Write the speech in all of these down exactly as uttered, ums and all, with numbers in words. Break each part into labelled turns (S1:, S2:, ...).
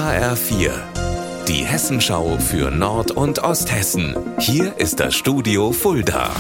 S1: H R vier, die Hessenschau für Nord- und Osthessen. Hier ist das Studio Fulda.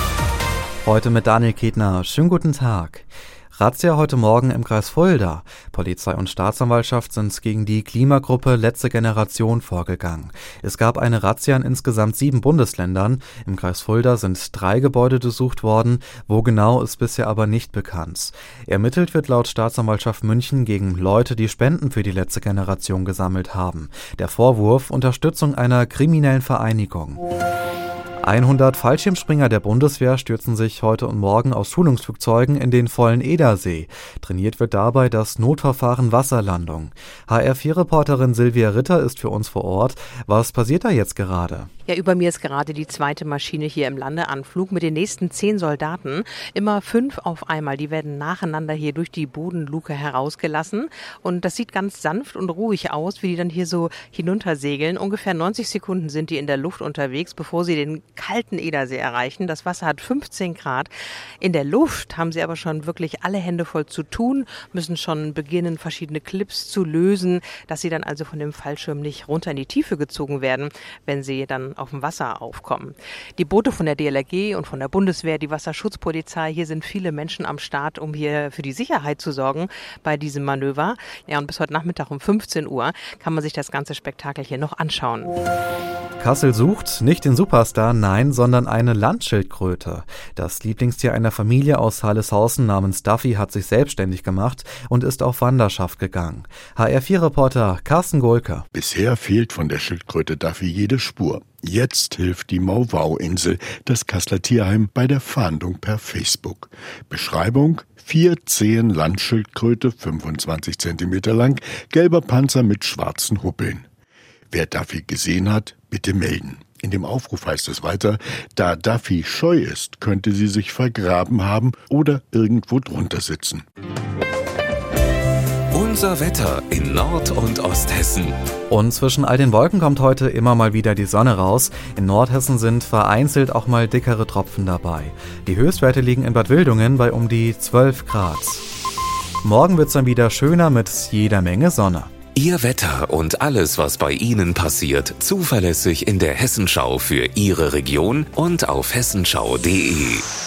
S2: Heute mit Daniel Ketner. Schönen guten Tag. Razzia heute Morgen im Kreis Fulda. Polizei und Staatsanwaltschaft sind gegen die Klimagruppe Letzte Generation vorgegangen. Es gab eine Razzia in insgesamt sieben Bundesländern. Im Kreis Fulda sind drei Gebäude durchsucht worden. Wo genau, ist bisher aber nicht bekannt. Ermittelt wird laut Staatsanwaltschaft München gegen Leute, die Spenden für die Letzte Generation gesammelt haben. Der Vorwurf: Unterstützung einer kriminellen Vereinigung. hundert Fallschirmspringer der Bundeswehr stürzen sich heute und morgen aus Schulungsflugzeugen in den vollen Edersee. Trainiert wird dabei das Notverfahren Wasserlandung. H R vier Reporterin Silvia Ritter ist für uns vor Ort. Was passiert da jetzt gerade?
S3: Ja, über mir ist gerade die zweite Maschine hier im Landeanflug mit den nächsten zehn Soldaten. Immer fünf auf einmal. Die werden nacheinander hier durch die Bodenluke herausgelassen. Und das sieht ganz sanft und ruhig aus, wie die dann hier so hinuntersegeln. Ungefähr neunzig Sekunden sind die in der Luft unterwegs, bevor sie den kalten Edersee erreichen. Das Wasser hat fünfzehn Grad. In der Luft haben sie aber schon wirklich alle Hände voll zu tun, müssen schon beginnen, verschiedene Clips zu lösen, dass sie dann also von dem Fallschirm nicht runter in die Tiefe gezogen werden, wenn sie dann auf dem Wasser aufkommen. Die Boote von der D L R G und von der Bundeswehr, die Wasserschutzpolizei, hier sind viele Menschen am Start, um hier für die Sicherheit zu sorgen bei diesem Manöver. Ja, und bis heute Nachmittag um fünfzehn Uhr kann man sich das ganze Spektakel hier noch anschauen.
S2: Kassel sucht nicht den Superstar, nein, sondern eine Landschildkröte. Das Lieblingstier einer Familie aus Harleshausen namens Duffy hat sich selbstständig gemacht und ist auf Wanderschaft gegangen. H R vier Reporter Carsten Gohlke.
S4: Bisher fehlt von der Schildkröte Duffy jede Spur. Jetzt hilft die Mau-Wau-Insel, das Kasseler Tierheim, bei der Fahndung per Facebook. Beschreibung: vier Zehen Landschildkröte, fünfundzwanzig Zentimeter lang, gelber Panzer mit schwarzen Huppeln. Wer Duffy gesehen hat, bitte melden. In dem Aufruf heißt es weiter: Da Duffy scheu ist, könnte sie sich vergraben haben oder irgendwo drunter sitzen.
S1: Unser Wetter in Nord- und Osthessen.
S2: Und zwischen all den Wolken kommt heute immer mal wieder die Sonne raus. In Nordhessen sind vereinzelt auch mal dickere Tropfen dabei. Die Höchstwerte liegen in Bad Wildungen bei um die zwölf Grad. Morgen wird's dann wieder schöner mit jeder Menge Sonne.
S1: Ihr Wetter und alles, was bei Ihnen passiert, zuverlässig in der Hessenschau für Ihre Region und auf hessenschau punkt de.